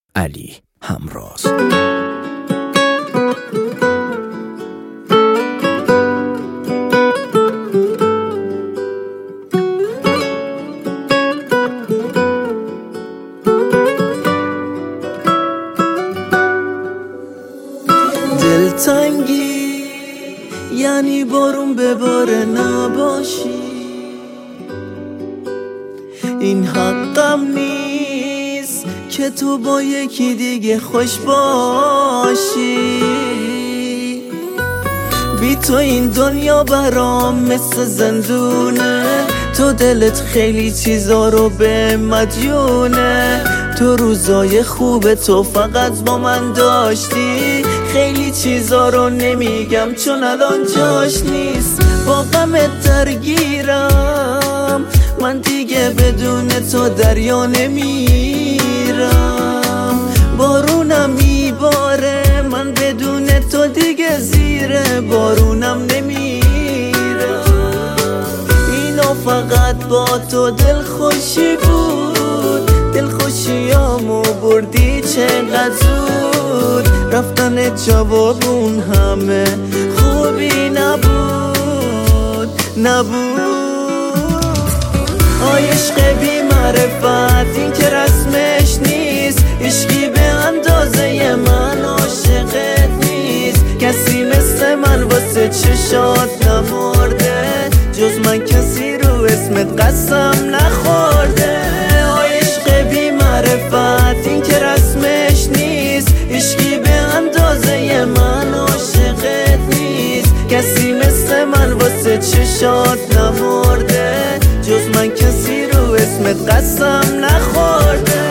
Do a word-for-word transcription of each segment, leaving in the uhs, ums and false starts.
علی همراز. دلتنگی یعنی بارون به بار نباشی، این حقم نیست که تو با یکی دیگه خوش باشی. بی تو این دنیا برام مثل زندونه، تو دلت خیلی چیزا رو به مدیونه. تو روزای خوب تو فقط با من داشتی، خیلی چیزا رو نمیگم چون الان جاش نیست. با غمت درگیرم، من دیگه بدون تو دریا نمیرم. بارونم میباره، من بدون تو دیگه زیر بارونم نمیرم. اینا فقط با تو دلخوشی بود، دلخوشیامو بردی چقدر زود. رفتن جوابون همه خوبی نبود نبود. آی عشق بی معرفت این که رسمش نیست، عشقی به اندازه من عاشقت نیست. کسی مثل من واسه چشات نمرده، جز من کسی رو اسمت قسم نخورده. آی عشق بی معرفت این که رسمش نیست، عشقی به اندازه من عاشقت نیست. کسی مثل من واسه چشات نمرده، جز من کسی رو اسمت قسم نخورده.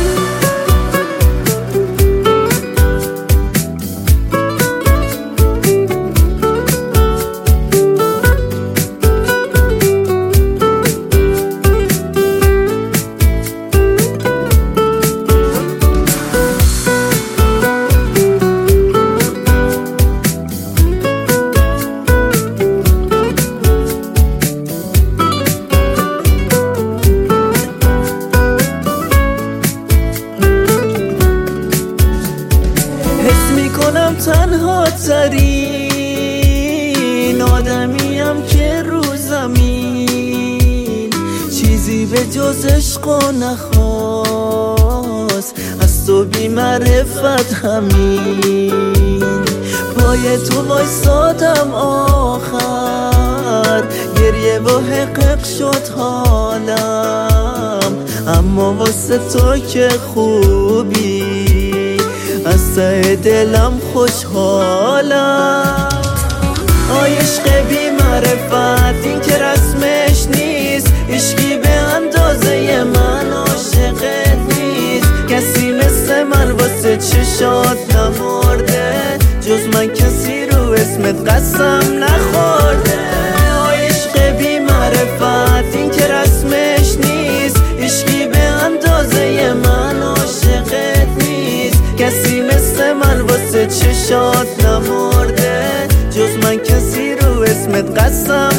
کنم تنها ترین آدمیم که رو زمین، چیزی به جز عشق و نخواست از تو بی معرفت همین. پای تو وایسادم آخر، گریه و حقق شد حالم، اما واسه تو که خوبی از ته دلم خوشحالم. آی عشق بی معرفت این که رسمش نیست، عشقی به اندازه من عاشقت نیست. کسی مثل من واسه چشات نمرده، جز من کسی رو اسمت قسم نخورده. آی عشق بی معرفت این که رسمش نیست، عشقی به اندازه من عاشقت نیست. کسی مثل من واسه چشات نمرده، جز من کسی رو اسمت قسم